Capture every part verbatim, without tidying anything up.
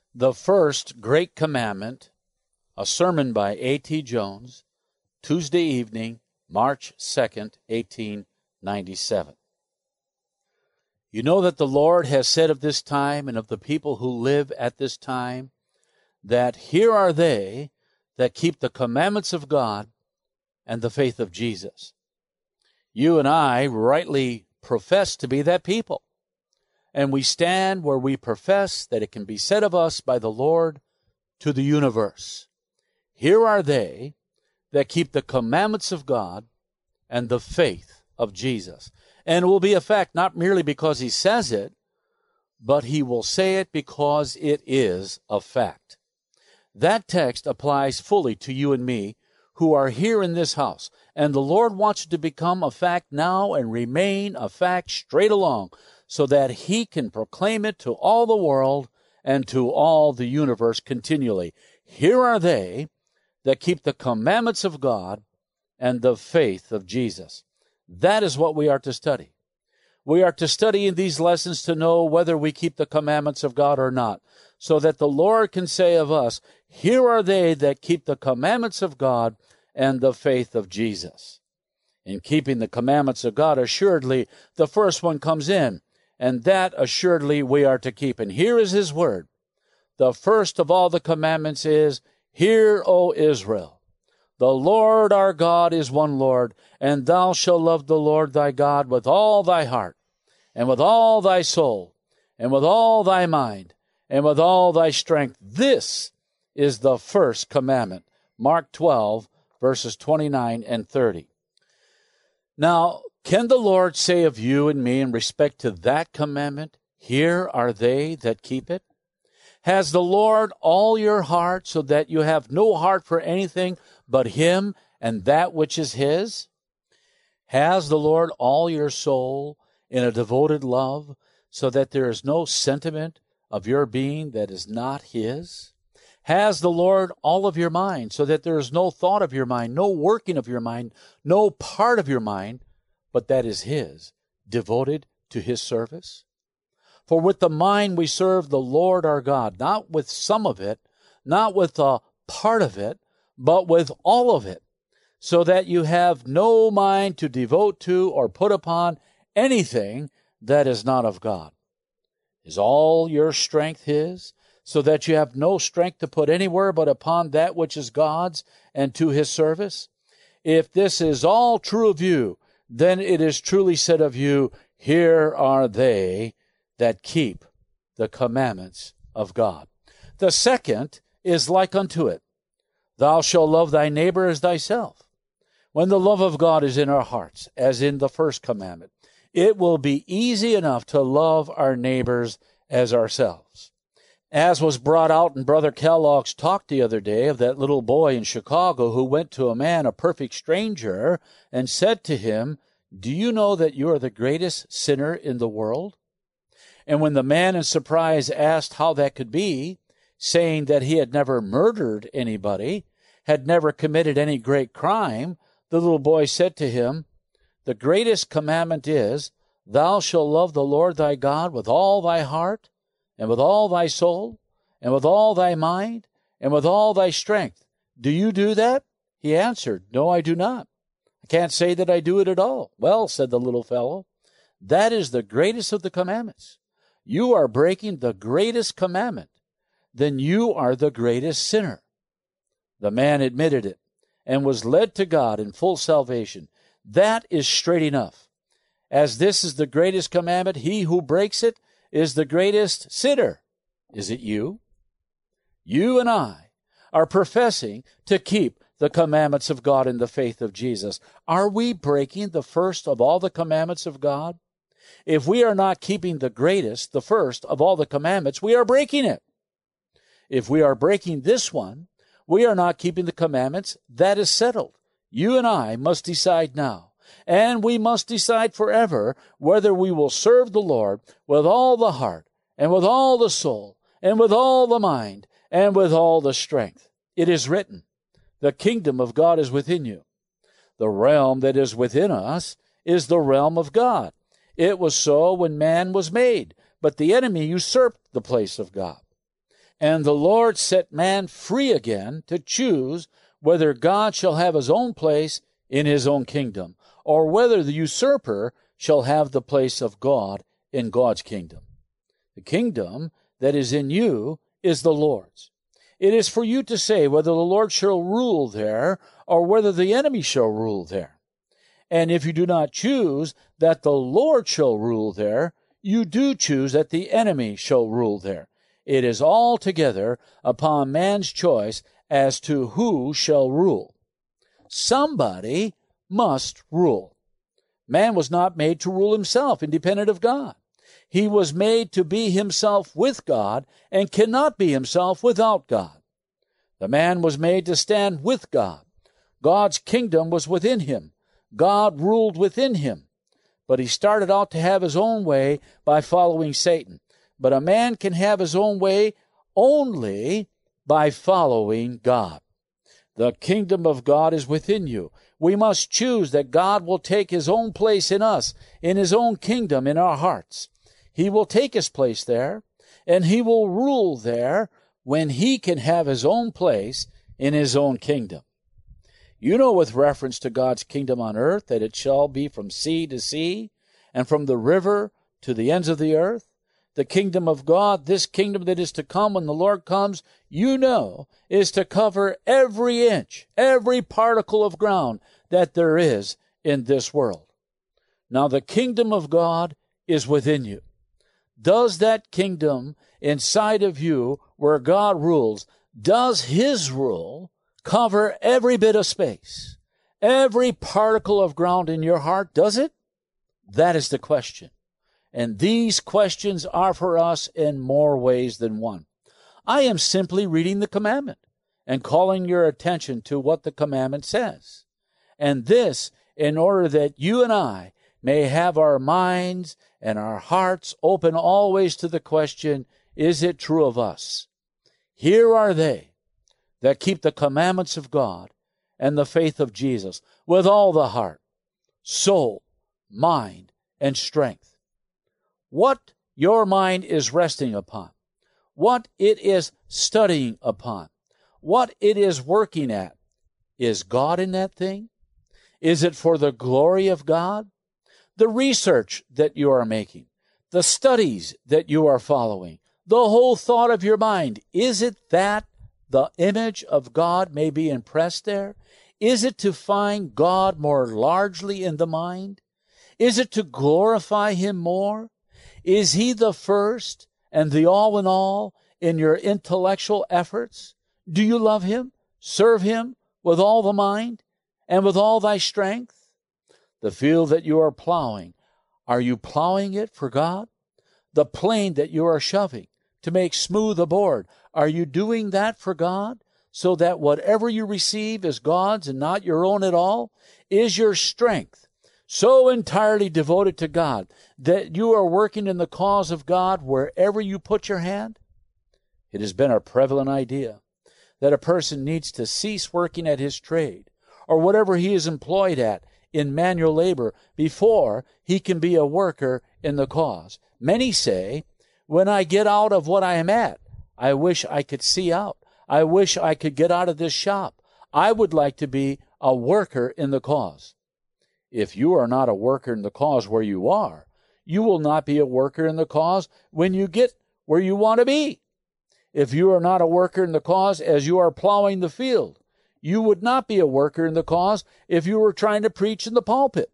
The First Great Commandment, a sermon by A T Jones, Tuesday evening, March second, eighteen ninety-seven. You know that the Lord has said of this time and of the people who live at this time, that here are they that keep the commandments of God and the faith of Jesus. You and I rightly profess to be that people, and we stand where we profess that it can be said of us by the Lord to the universe. Here are they that keep the commandments of God and the faith of Jesus. And it will be a fact not merely because he says it, but he will say it because it is a fact. That text applies fully to you and me who are here in this house. And the Lord wants it to become a fact now and remain a fact straight along, so that he can proclaim it to all the world and to all the universe continually. Here are they that keep the commandments of God and the faith of Jesus. That is what we are to study. We are to study in these lessons to know whether we keep the commandments of God or not, so that the Lord can say of us, here are they that keep the commandments of God and the faith of Jesus. In keeping the commandments of God, assuredly, the first one comes in, and that assuredly we are to keep. And here is his word. The first of all the commandments is, Hear, O Israel, the Lord our God is one Lord, and thou shalt love the Lord thy God with all thy heart, and with all thy soul, and with all thy mind, and with all thy strength. This is the first commandment. Mark twelve, verses twenty-nine and thirty. Now, can the Lord say of you and me in respect to that commandment, here are they that keep it? Has the Lord all your heart so that you have no heart for anything but him and that which is his? Has the Lord all your soul in a devoted love so that there is no sentiment of your being that is not his? Has the Lord all of your mind so that there is no thought of your mind, no working of your mind, no part of your mind, but that is his, devoted to his service? For with the mind we serve the Lord our God, not with some of it, not with a part of it, but with all of it, so that you have no mind to devote to or put upon anything that is not of God. Is all your strength his, so that you have no strength to put anywhere but upon that which is God's and to his service? If this is all true of you, then it is truly said of you, here are they that keep the commandments of God. The second is like unto it. Thou shalt love thy neighbor as thyself. When the love of God is in our hearts, as in the first commandment, it will be easy enough to love our neighbors as ourselves. As was brought out in Brother Kellogg's talk the other day of that little boy in Chicago who went to a man, a perfect stranger, and said to him, do you know that you are the greatest sinner in the world? And when the man in surprise asked how that could be, saying that he had never murdered anybody, had never committed any great crime, the little boy said to him, the greatest commandment is, thou shalt love the Lord thy God with all thy heart, and with all thy soul, and with all thy mind, and with all thy strength. Do you do that? He answered, no, I do not. I can't say that I do it at all. Well, said the little fellow, that is the greatest of the commandments. You are breaking the greatest commandment. Then you are the greatest sinner. The man admitted it and was led to God in full salvation. That is straight enough. As this is the greatest commandment, he who breaks it is the greatest sinner. Is it you? You and I are professing to keep the commandments of God in the faith of Jesus. Are we breaking the first of all the commandments of God? If we are not keeping the greatest, the first of all the commandments, we are breaking it. If we are breaking this one, we are not keeping the commandments. That is settled. You and I must decide now. And we must decide forever whether we will serve the Lord with all the heart, and with all the soul, and with all the mind, and with all the strength. It is written, the kingdom of God is within you. The realm that is within us is the realm of God. It was so when man was made, but the enemy usurped the place of God. And the Lord set man free again to choose whether God shall have his own place in his own kingdom, or whether the usurper shall have the place of God in God's kingdom. The kingdom that is in you is the Lord's. It is for you to say whether the Lord shall rule there, or whether the enemy shall rule there. And if you do not choose that the Lord shall rule there, you do choose that the enemy shall rule there. It is altogether upon man's choice as to who shall rule. Somebody must rule. Man was not made to rule himself, independent of God. He was made to be himself with God and cannot be himself without God. The man was made to stand with God. God's kingdom was within him. God ruled within him. But he started out to have his own way by following Satan. But a man can have his own way only by following God. The kingdom of God is within you. We must choose that God will take his own place in us, in his own kingdom in our hearts. He will take his place there, and he will rule there when he can have his own place in his own kingdom. You know, with reference to God's kingdom on earth, that it shall be from sea to sea, and from the river to the ends of the earth. The kingdom of God, this kingdom that is to come when the Lord comes, you know, is to cover every inch, every particle of ground that there is in this world. Now, the kingdom of God is within you. Does that kingdom inside of you, where God rules, does his rule cover every bit of space, every particle of ground in your heart? Does it? That is the question. And these questions are for us in more ways than one. I am simply reading the commandment and calling your attention to what the commandment says. And this in order that you and I may have our minds and our hearts open always to the question, is it true of us? Here are they that keep the commandments of God and the faith of Jesus with all the heart, soul, mind, and strength. What your mind is resting upon, what it is studying upon, what it is working at, is God in that thing? Is it for the glory of God? The research that you are making, the studies that you are following, the whole thought of your mind, is it that the image of God may be impressed there? Is it to find God more largely in the mind? Is it to glorify him more? Is he the first and the all in all in your intellectual efforts? Do you love him, serve him with all the mind and with all thy strength? The field that you are plowing, are you plowing it for God? The plane that you are shoving to make smooth a board, are you doing that for God? So that whatever you receive is God's and not your own at all? Is your strength so entirely devoted to God that you are working in the cause of God wherever you put your hand? It has been a prevalent idea that a person needs to cease working at his trade or whatever he is employed at in manual labor before he can be a worker in the cause. Many say, when I get out of what I am at, I wish I could see out. I wish I could get out of this shop. I would like to be a worker in the cause. If you are not a worker in the cause where you are, you will not be a worker in the cause when you get where you want to be. If you are not a worker in the cause as you are plowing the field, you would not be a worker in the cause if you were trying to preach in the pulpit.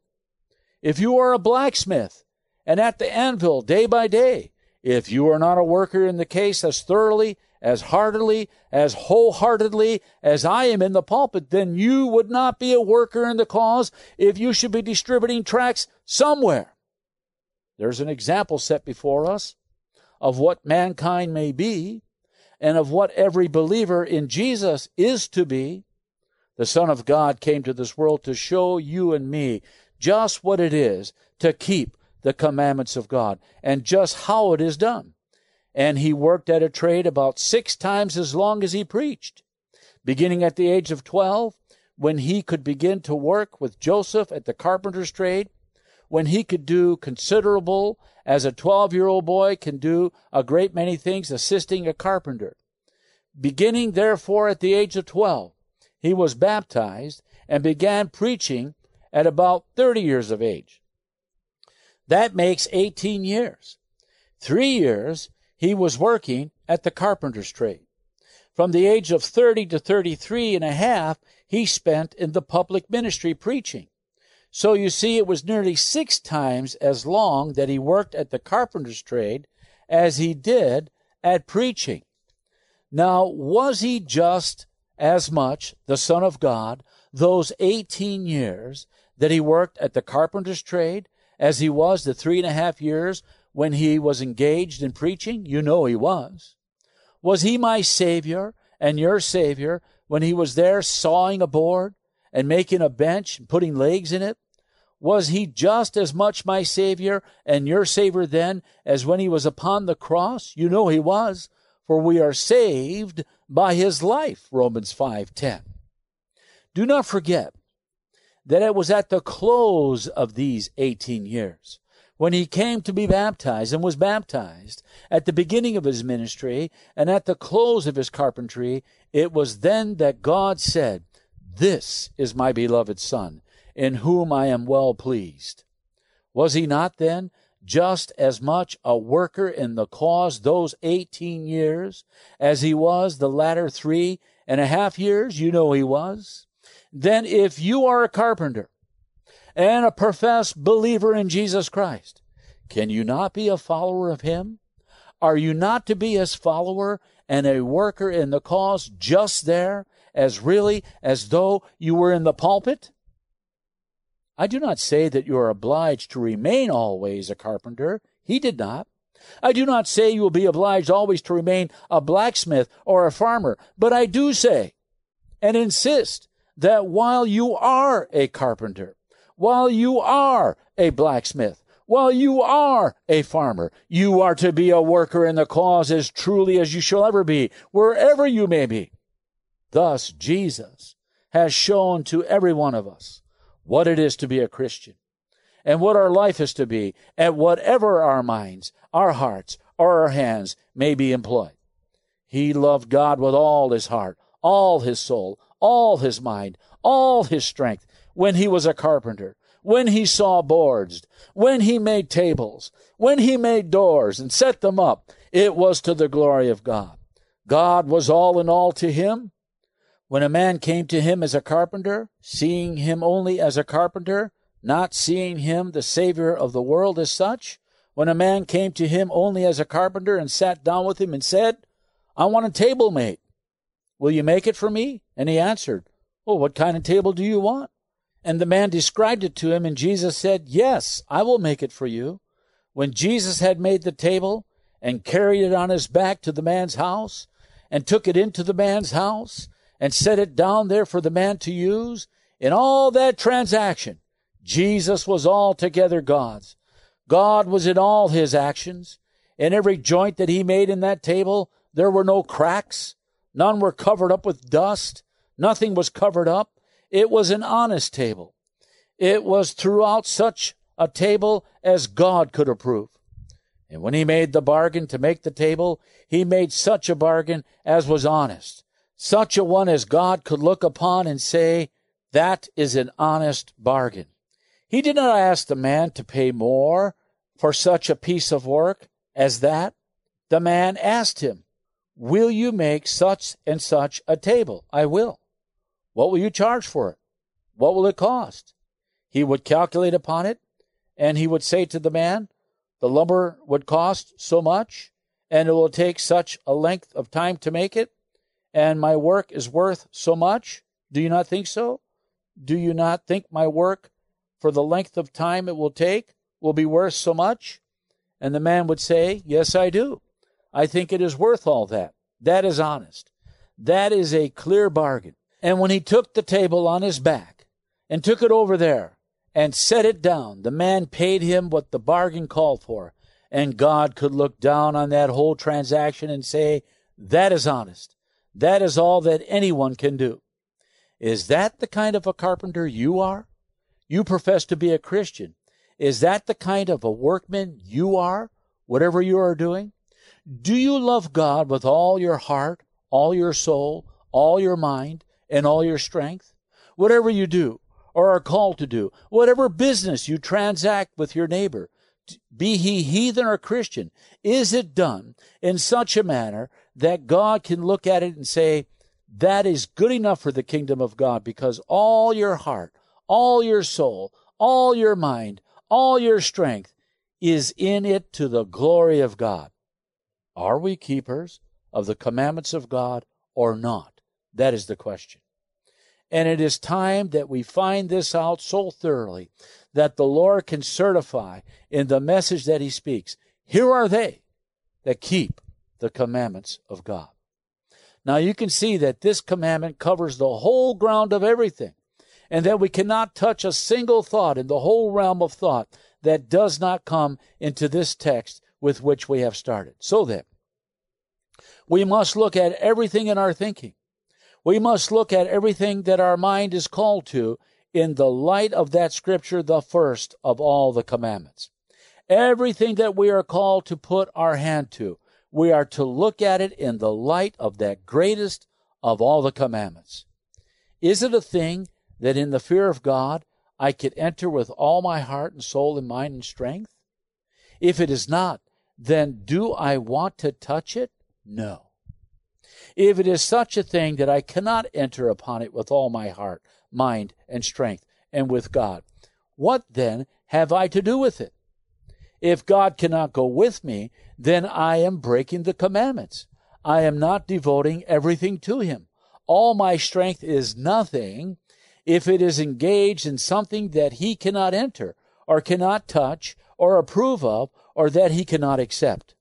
If you are a blacksmith and at the anvil day by day, if you are not a worker in the case as thoroughly, as heartily, as wholeheartedly as I am in the pulpit, then you would not be a worker in the cause if you should be distributing tracts somewhere. There's an example set before us of what mankind may be and of what every believer in Jesus is to be. The Son of God came to this world to show you and me just what it is to keep the commandments of God and just how it is done. And he worked at a trade about six times as long as he preached. Beginning at the age of twelve, when he could begin to work with Joseph at the carpenter's trade, when he could do considerable, as a twelve-year-old boy can do a great many things assisting a carpenter. Beginning therefore at the age of twelve, he was baptized and began preaching at about thirty years of age. That makes eighteen years. Three years he was working at the carpenter's trade. From the age of thirty to thirty-three and a half, he spent in the public ministry preaching. So you see, it was nearly six times as long that he worked at the carpenter's trade as he did at preaching. Now, was he just as much the Son of God those eighteen years that he worked at the carpenter's trade as he was the three and a half years when he was engaged in preaching? You know he was. Was he my Savior and your Savior when he was there sawing a board and making a bench and putting legs in it? Was he just as much my Savior and your Savior then as when he was upon the cross? You know he was, for we are saved by his life, Romans five ten. Do not forget that it was at the close of these eighteen years, when he came to be baptized and was baptized, at the beginning of his ministry and at the close of his carpentry, it was then that God said, "This is my beloved Son, in whom I am well pleased." Was he not then just as much a worker in the cause those eighteen years as he was the latter three and a half years? You know he was. Then if you are a carpenter and a professed believer in Jesus Christ, can you not be a follower of him? Are you not to be his follower and a worker in the cause just there, as really as though you were in the pulpit? I do not say that you are obliged to remain always a carpenter. He did not. I do not say you will be obliged always to remain a blacksmith or a farmer, but I do say and insist that while you are a carpenter, while you are a blacksmith, while you are a farmer, you are to be a worker in the cause as truly as you shall ever be, wherever you may be. Thus, Jesus has shown to every one of us what it is to be a Christian, and what our life is to be, at whatever our minds, our hearts, or our hands may be employed. He loved God with all his heart, all his soul, all his mind, all his strength, when he was a carpenter, when he saw boards, when he made tables, when he made doors and set them up. It was to the glory of God. God was all in all to him. When a man came to him as a carpenter, seeing him only as a carpenter, not seeing him the Savior of the world as such, when a man came to him only as a carpenter and sat down with him and said, "I want a table made. Will you make it for me?" And he answered, "Well, what kind of table do you want?" And the man described it to him, and Jesus said, "Yes, I will make it for you." When Jesus had made the table and carried it on his back to the man's house and took it into the man's house and set it down there for the man to use, in all that transaction, Jesus was altogether God's. God was in all his actions. In every joint that he made in that table, there were no cracks. None were covered up with dust. Nothing was covered up. It was an honest table. It was throughout such a table as God could approve. And when he made the bargain to make the table, he made such a bargain as was honest, such a one as God could look upon and say, "That is an honest bargain." He did not ask the man to pay more for such a piece of work as that. The man asked him, "Will you make such and such a table?" "I will." "What will you charge for it? What will it cost?" He would calculate upon it, and he would say to the man, "The lumber would cost so much, and it will take such a length of time to make it, and my work is worth so much. Do you not think so? Do you not think my work, for the length of time it will take, will be worth so much?" And the man would say, "Yes, I do. I think it is worth all that." That is honest. That is a clear bargain. And when he took the table on his back and took it over there and set it down, the man paid him what the bargain called for. And God could look down on that whole transaction and say, "That is honest. That is all that anyone can do." Is that the kind of a carpenter you are? You profess to be a Christian. Is that the kind of a workman you are, whatever you are doing? Do you love God with all your heart, all your soul, all your mind, and all your strength? Whatever you do or are called to do, whatever business you transact with your neighbor, be he heathen or Christian, is it done in such a manner that God can look at it and say, that is good enough for the kingdom of God, because all your heart, all your soul, all your mind, all your strength is in it to the glory of God? Are we keepers of the commandments of God or not? That is the question. And it is time that we find this out so thoroughly that the Lord can certify in the message that he speaks, here are they that keep the commandments of God. Now you can see that this commandment covers the whole ground of everything, and that we cannot touch a single thought in the whole realm of thought that does not come into this text with which we have started. So then, we must look at everything in our thinking. We must look at everything that our mind is called to in the light of that scripture, the first of all the commandments. Everything that we are called to put our hand to, we are to look at it in the light of that greatest of all the commandments. Is it a thing that in the fear of God I could enter with all my heart and soul and mind and strength? If it is not, then do I want to touch it? No. If it is such a thing that I cannot enter upon it with all my heart, mind, and strength, and with God, what then have I to do with it? If God cannot go with me, then I am breaking the commandments. I am not devoting everything to him. All my strength is nothing if it is engaged in something that he cannot enter, or cannot touch, or approve of, or that he cannot accept.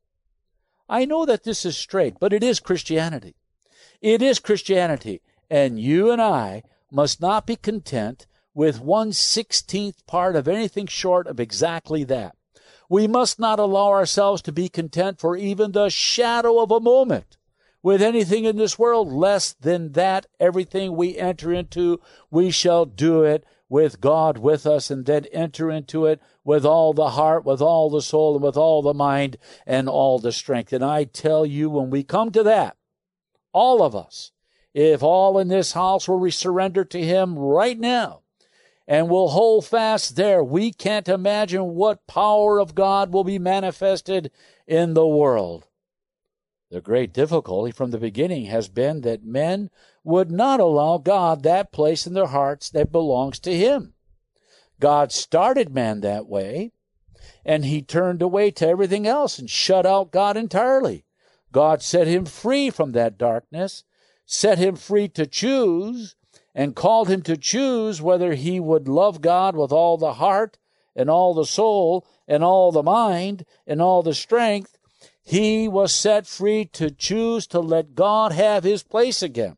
I know that this is straight, but it is Christianity. It is Christianity, and you and I must not be content with one sixteenth part of anything short of exactly that. We must not allow ourselves to be content for even the shadow of a moment with anything in this world less than that. Everything we enter into, we shall do it with God with us, and then enter into it with all the heart, with all the soul, and with all the mind, and all the strength. And I tell you, when we come to that, all of us, if all in this house will surrender to him right now, and will hold fast there, we can't imagine what power of God will be manifested in the world. The great difficulty from the beginning has been that men would not allow God that place in their hearts that belongs to him. God started man that way, and he turned away to everything else and shut out God entirely. God set him free from that darkness, set him free to choose, and called him to choose whether he would love God with all the heart and all the soul and all the mind and all the strength. He was set free to choose to let God have his place again.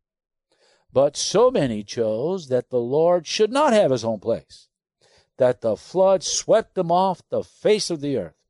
But so many chose that the Lord should not have his own place, that the flood swept them off the face of the earth.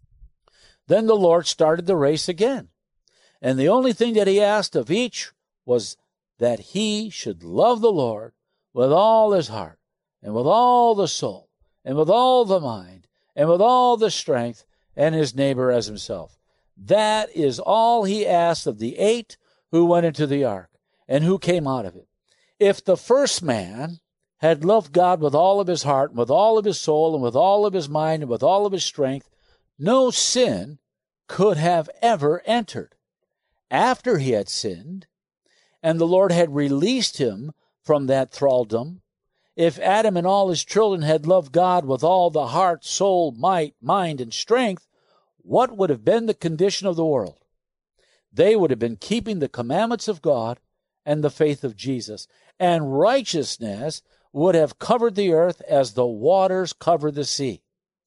Then the Lord started the race again, and the only thing that he asked of each was that he should love the Lord with all his heart, and with all the soul, and with all the mind, and with all the strength, and his neighbor as himself. That is all he asked of the eight who went into the ark, and who came out of it. If the first man had loved God with all of his heart, and with all of his soul, and with all of his mind, and with all of his strength, no sin could have ever entered. After he had sinned, and the Lord had released him from that thraldom, if Adam and all his children had loved God with all the heart, soul, might, mind, and strength, what would have been the condition of the world? They would have been keeping the commandments of God and the faith of Jesus, and righteousness would have covered the earth as the waters cover the sea.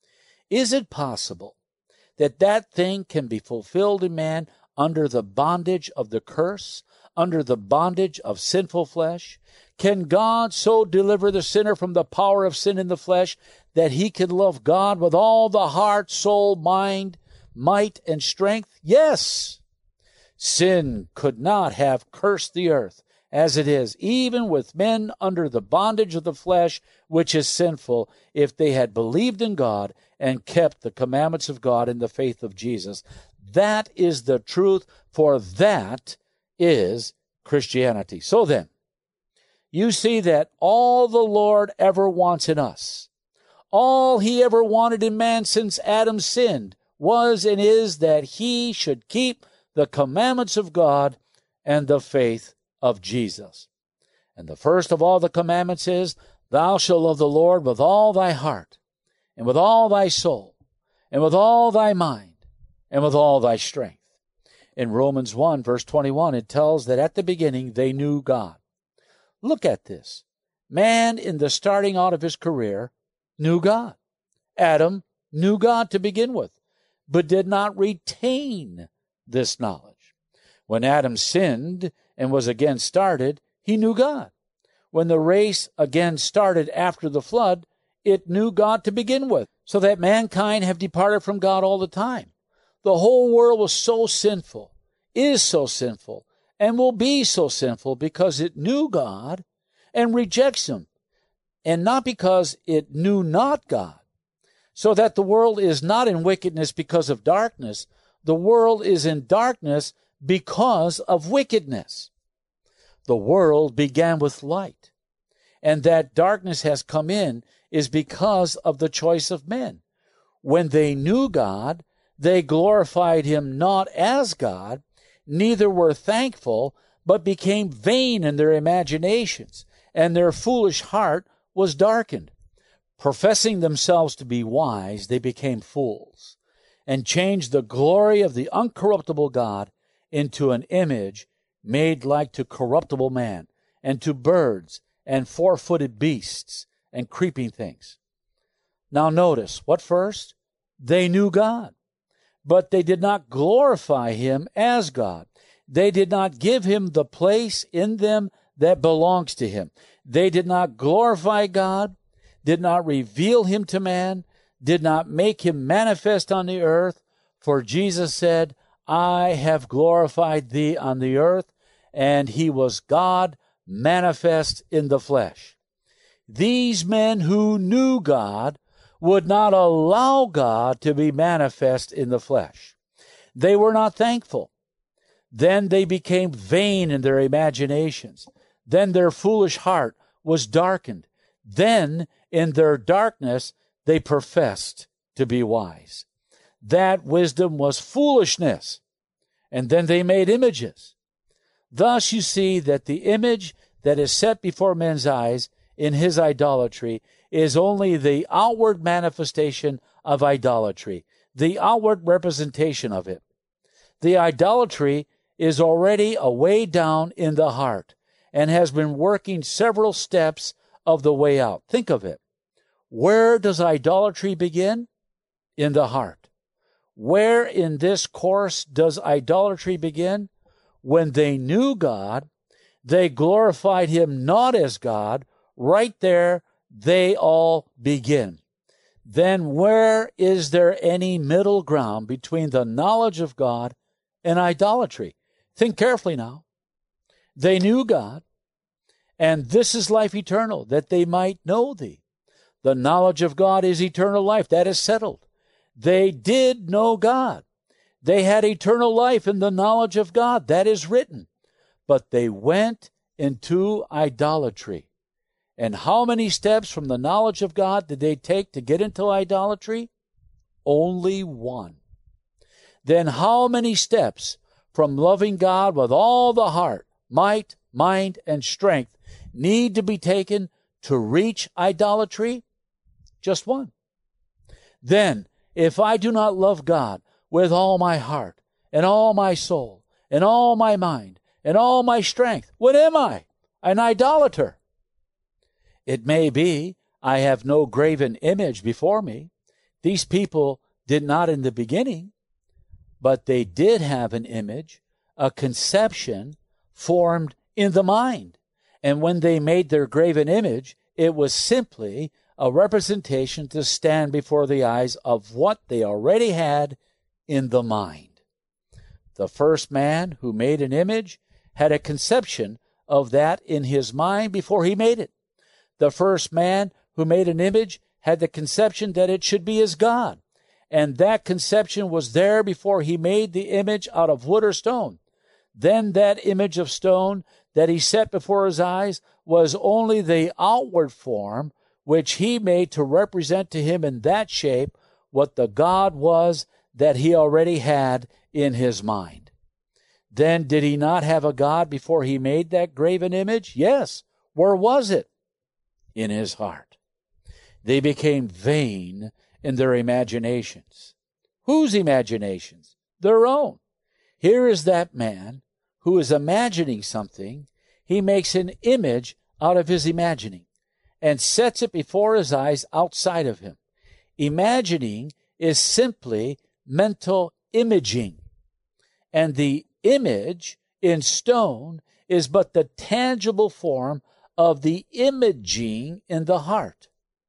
Is it possible that that thing can be fulfilled in man under the bondage of the curse, under the bondage of sinful flesh? Can God so deliver the sinner from the power of sin in the flesh that he can love God with all the heart, soul, mind, might, and strength? Yes. Sin could not have cursed the earth as it is, even with men under the bondage of the flesh, which is sinful, if they had believed in God and kept the commandments of God in the faith of Jesus. That is the truth, for that is Christianity. So then, you see that all the Lord ever wants in us, all he ever wanted in man since Adam sinned, was and is that he should keep the commandments of God and the faith of Jesus. And the first of all the commandments is, thou shalt love the Lord with all thy heart, and with all thy soul, and with all thy mind, and with all thy strength. In Romans one, verse twenty-one, it tells that at the beginning they knew God. Look at this. Man, in the starting out of his career, knew God. Adam knew God to begin with, but did not retain this knowledge. When Adam sinned and was again started, he knew God. When the race again started after the flood, it knew God to begin with, so that mankind have departed from God all the time. The whole world was so sinful, is so sinful, and will be so sinful because it knew God and rejects him, and not because it knew not God. So that the world is not in wickedness because of darkness. The world is in darkness because of wickedness. The world began with light, and that darkness has come in is because of the choice of men. When they knew God, they glorified him not as God, neither were thankful, but became vain in their imaginations, and their foolish heart was darkened. Professing themselves to be wise, they became fools, and changed the glory of the uncorruptible God into an image made like to corruptible man, and to birds, and four-footed beasts, and creeping things. Now notice, what first? They knew God, but they did not glorify him as God. They did not give him the place in them that belongs to him. They did not glorify God, did not reveal him to man, did not make him manifest on the earth. For Jesus said, I have glorified thee on the earth, and he was God manifest in the flesh. These men who knew God would not allow God to be manifest in the flesh. They were not thankful. Then they became vain in their imaginations. Then their foolish heart was darkened. Then in their darkness they professed to be wise. That wisdom was foolishness. And then they made images. Thus you see that the image that is set before men's eyes in his idolatry is only the outward manifestation of idolatry, the outward representation of it. The idolatry is already away down in the heart and has been working several steps of the way out. Think of it. Where does idolatry begin? In the heart. Where in this course does idolatry begin? When they knew God, they glorified him not as God. Right there, they all begin. Then where is there any middle ground between the knowledge of God and idolatry? Think carefully now. They knew God, and this is life eternal, that they might know thee. The knowledge of God is eternal life. That is settled. They did know God. They had eternal life in the knowledge of God. That is written. But they went into idolatry. And how many steps from the knowledge of God did they take to get into idolatry? Only one. Then how many steps from loving God with all the heart, might, mind, and strength need to be taken to reach idolatry? Just one. Then, if I do not love God with all my heart, and all my soul, and all my mind, and all my strength, what am I? An idolater. It may be I have no graven image before me. These people did not in the beginning, but they did have an image, a conception formed in the mind. And when they made their graven image, it was simply a representation to stand before the eyes of what they already had in the mind. The first man who made an image had a conception of that in his mind before he made it. The first man who made an image had the conception that it should be as God, and that conception was there before he made the image out of wood or stone. Then that image of stone that he set before his eyes was only the outward form which he made to represent to him in that shape what the God was that he already had in his mind. Then did he not have a God before he made that graven image? Yes. Where was it? In his heart. They became vain in their imaginations. Whose imaginations? Their own. Here is that man who is imagining something. He makes an image out of his imagining and sets it before his eyes outside of him. Imagining is simply mental imaging. And the image in stone is but the tangible form of the imaging in the heart.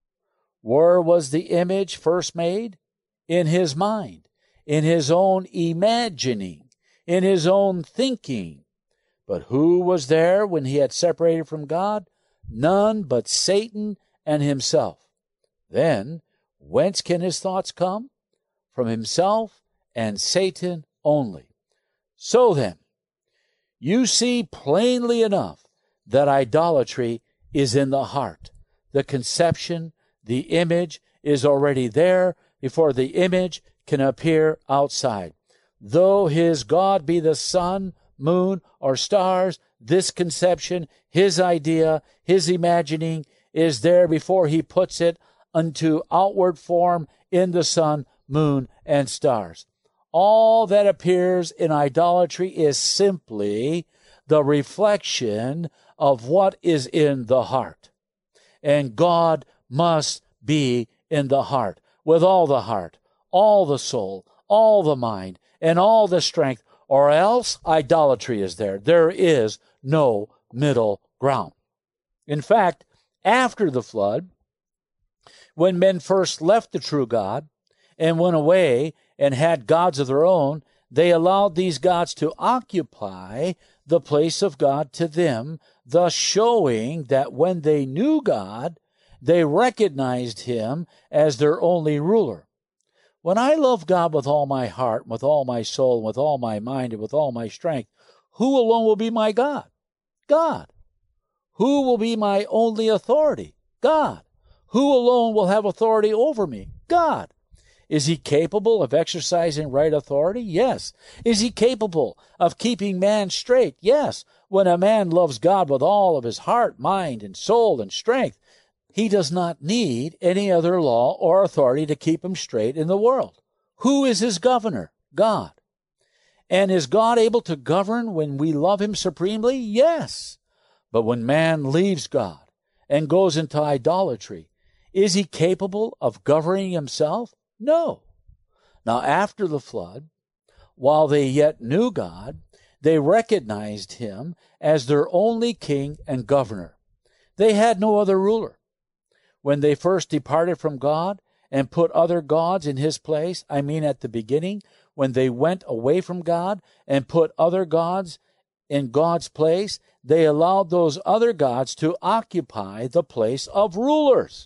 Where was the image first made? In his mind, in his own imagining, in his own thinking. But who was there when he had separated from God? None but Satan and himself. Then, whence can his thoughts come? From himself and Satan only. So then, you see plainly enough that idolatry is in the heart. The conception, the image is already there before the image can appear outside. Though his God be the sun, moon, or stars, this conception, his idea, his imagining is there before he puts it unto outward form in the sun, moon, and stars. All that appears in idolatry is simply the reflection of what is in the heart. And God must be in the heart, with all the heart, all the soul, all the mind, and all the strength, or else idolatry is there. There is no middle ground. In fact, after the flood, when men first left the true God and went away and had gods of their own, they allowed these gods to occupy the place of God to them, thus showing that when they knew God, they recognized him as their only ruler. When I love God with all my heart, with all my soul, with all my mind, and with all my strength, who alone will be my God? God. Who will be my only authority? God. Who alone will have authority over me? God. Is he capable of exercising right authority? Yes. Is he capable of keeping man straight? Yes. When a man loves God with all of his heart, mind, and soul and strength, he does not need any other law or authority to keep him straight in the world. Who is his governor? God. And is God able to govern when we love him supremely? Yes. But when man leaves God and goes into idolatry, is he capable of governing himself? No. Now, after the flood, while they yet knew God, they recognized him as their only king and governor. They had no other ruler. When they first departed from God and put other gods in his place, I mean at the beginning, when they went away from God and put other gods in God's place, they allowed those other gods to occupy the place of rulers.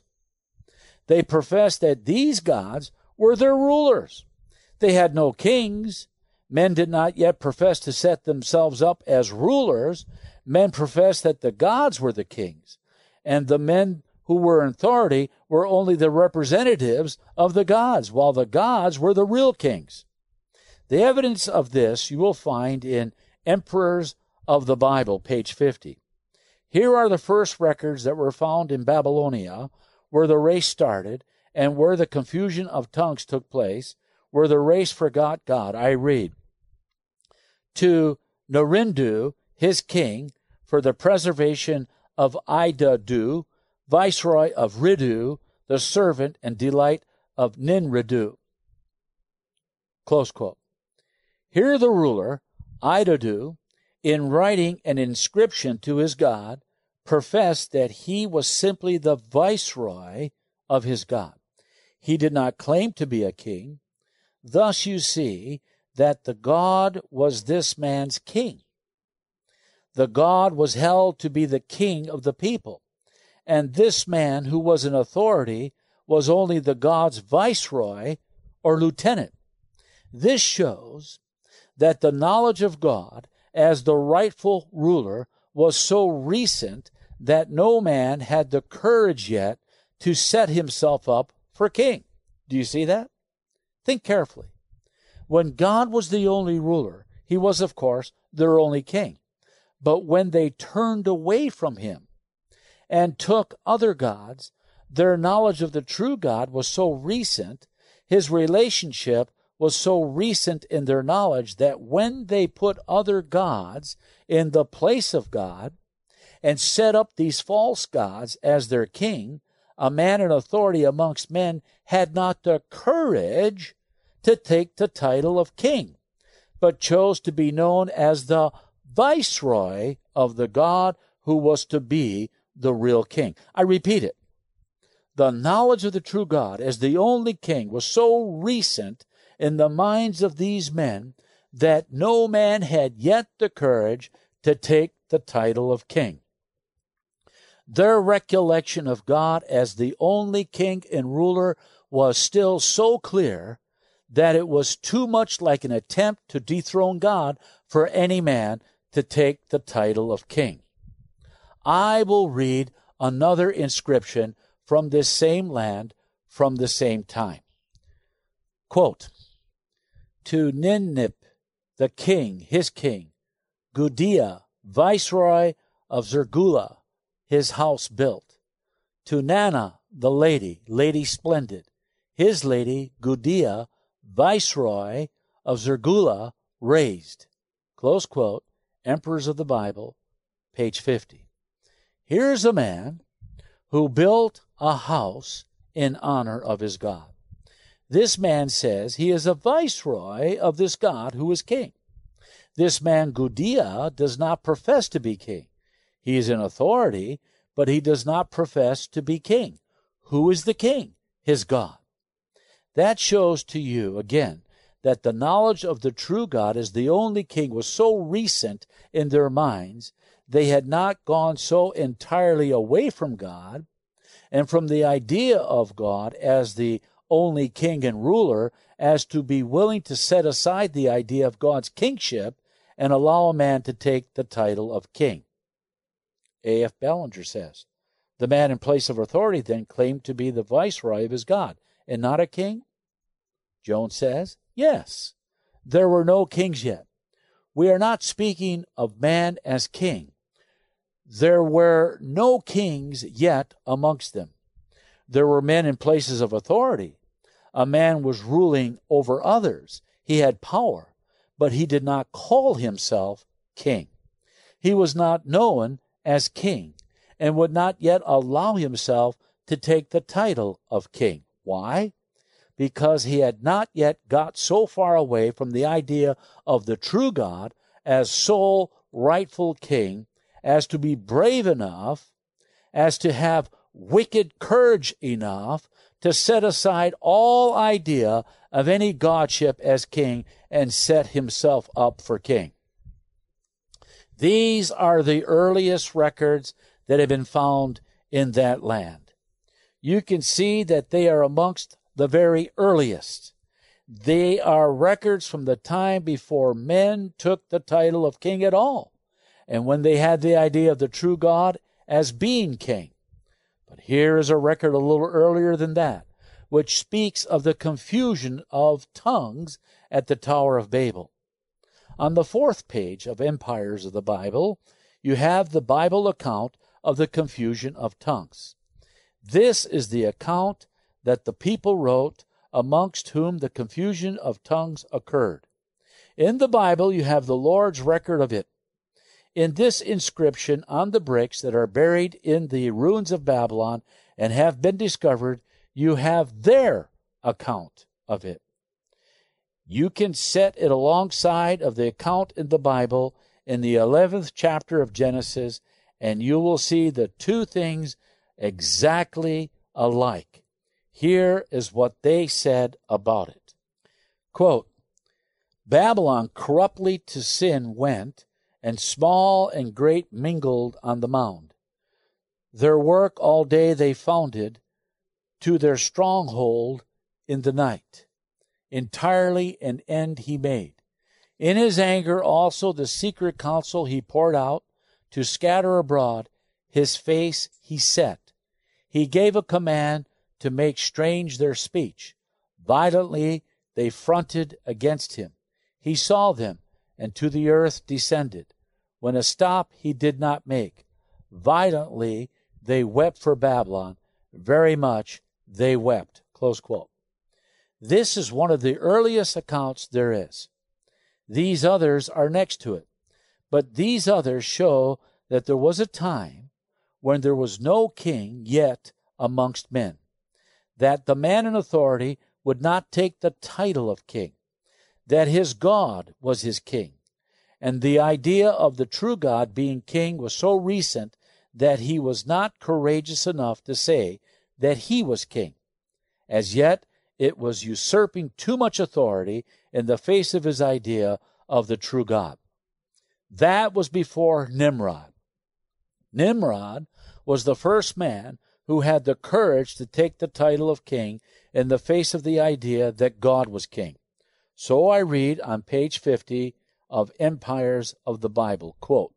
They professed that these gods were their rulers. They had no kings. Men did not yet profess to set themselves up as rulers. Men professed that the gods were the kings, and the men who were in authority were only the representatives of the gods, while the gods were the real kings. The evidence of this you will find in Emperors of the Bible, page fifty. Here are the first records that were found in Babylonia, where the race started, and where the confusion of tongues took place, where the race forgot God. I read, to Narindu, his king, for the preservation of Idadu, viceroy of Ridu, the servant and delight of Ninridu. Close quote. Here the ruler, Idadu, in writing an inscription to his God, professed that he was simply the viceroy of his God. He did not claim to be a king. Thus you see that the God was this man's king. The God was held to be the king of the people, and this man who was in authority was only the God's viceroy or lieutenant. This shows that the knowledge of God as the rightful ruler was so recent that no man had the courage yet to set himself up for king. Do you see that? Think carefully. When God was the only ruler, he was, of course, their only king. But when they turned away from him and took other gods, their knowledge of the true God was so recent, his relationship was so recent in their knowledge, that when they put other gods in the place of God and set up these false gods as their king, a man in authority amongst men had not the courage to take the title of king, but chose to be known as the viceroy of the God who was to be the real king. I repeat it. The knowledge of the true God as the only king was so recent in the minds of these men that no man had yet the courage to take the title of king. Their recollection of God as the only king and ruler was still so clear that it was too much like an attempt to dethrone God for any man to take the title of king. I will read another inscription from this same land from the same time. Quote, to Ninip, the king, his king, Gudea, viceroy of Zergula, his house built. To Nana, the lady, lady splendid, his lady, Gudea, viceroy of Zergula, raised. Close quote, Emperors of the Bible, page fifty. Here's a man who built a house in honor of his God. This man says he is a viceroy of this God who is king. This man, Gudea, does not profess to be king. He is in authority, but he does not profess to be king. Who is the king? His God. That shows to you, again, that the knowledge of the true God as the only king was so recent in their minds, they had not gone so entirely away from God and from the idea of God as the only king and ruler as to be willing to set aside the idea of God's kingship and allow a man to take the title of king. A F Ballinger says, the man in place of authority then claimed to be the viceroy of his God and not a king? Jones says, yes, there were no kings yet. We are not speaking of man as king. There were no kings yet amongst them. There were men in places of authority. A man was ruling over others. He had power, but he did not call himself king. He was not known as king and would not yet allow himself to take the title of king. Why? Because he had not yet got so far away from the idea of the true God as sole rightful king as to be brave enough, as to have wicked courage enough to set aside all idea of any godship as king and set himself up for king. These are the earliest records that have been found in that land. You can see that they are amongst the very earliest. They are records from the time before men took the title of king at all, and when they had the idea of the true God as being king. But here is a record a little earlier than that, which speaks of the confusion of tongues at the Tower of Babel. On the fourth page of Empires of the Bible, you have the Bible account of the confusion of tongues. This is the account that the people wrote amongst whom the confusion of tongues occurred. In the Bible, you have the Lord's record of it. In this inscription on the bricks that are buried in the ruins of Babylon and have been discovered, you have their account of it. You can set it alongside of the account in the Bible in the eleventh chapter of Genesis, and you will see the two things exactly alike. Here is what they said about it. Quote, Babylon corruptly to sin went, and small and great mingled on the mound. Their work all day they founded, to their stronghold in the night. Entirely an end he made. In his anger also the secret counsel he poured out, to scatter abroad. His face he set. He gave a command to make strange their speech. Violently they fronted against him. He saw them, and to the earth descended. When a stop he did not make. Violently they wept for Babylon. Very much they wept. Close quote. This is one of the earliest accounts there is. These others are next to it. But these others show that there was a time when there was no king yet amongst men, that the man in authority would not take the title of king, that his God was his king, and the idea of the true God being king was so recent that he was not courageous enough to say that he was king. As yet, it was usurping too much authority in the face of his idea of the true God. That was before Nimrod. Nimrod was the first man who had the courage to take the title of king in the face of the idea that God was king. So I read on page fifty of Empires of the Bible, quote,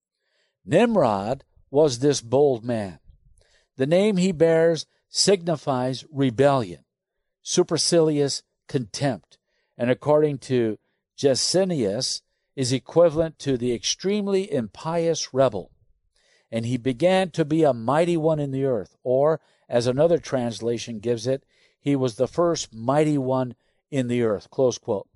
Nimrod was this bold man. The name he bears signifies rebellion, supercilious contempt, and according to Gesenius, is equivalent to the extremely impious rebel. And he began to be a mighty one in the earth, or, as another translation gives it, he was the first mighty one in the earth. Close quote.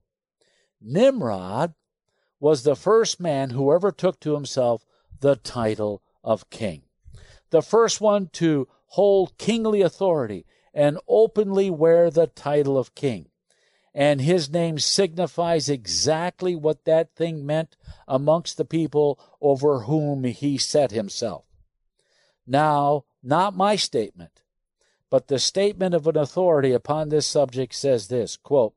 Nimrod was the first man who ever took to himself the title of king, the first one to hold kingly authority and openly wear the title of king. And his name signifies exactly what that thing meant amongst the people over whom he set himself. Now, not my statement, but the statement of an authority upon this subject says this, quote,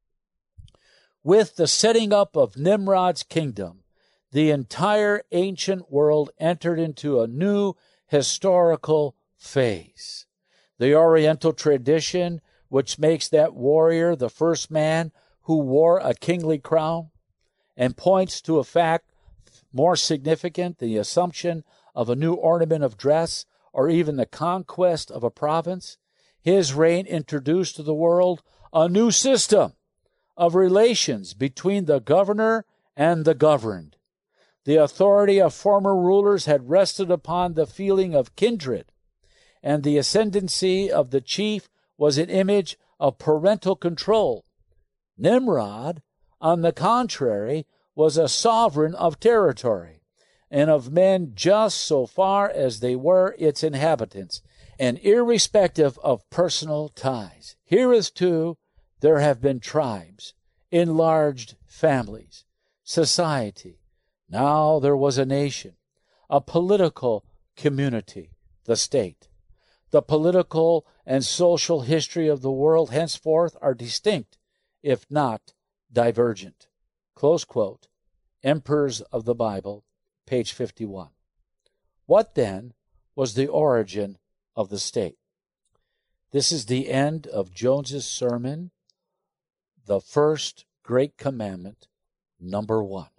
with the setting up of Nimrod's kingdom, the entire ancient world entered into a new historical phase. The Oriental tradition, which makes that warrior the first man who wore a kingly crown, and points to a fact more significant, the assumption of a new ornament of dress, or even the conquest of a province, his reign introduced to the world a new system of relations between the governor and the governed. The authority of former rulers had rested upon the feeling of kindred, and the ascendancy of the chief was an image of parental control. Nimrod, on the contrary, was a sovereign of territory, and of men just so far as they were its inhabitants, and irrespective of personal ties. Hereunto there have been tribes, enlarged families, society. Now there was a nation, a political community, the state. The political and social history of the world henceforth are distinct, if not divergent. Close quote. Emperors of the Bible, page fifty-one. What then was the origin of the state? This is the end of Jones's sermon, The First Great Commandment, number one.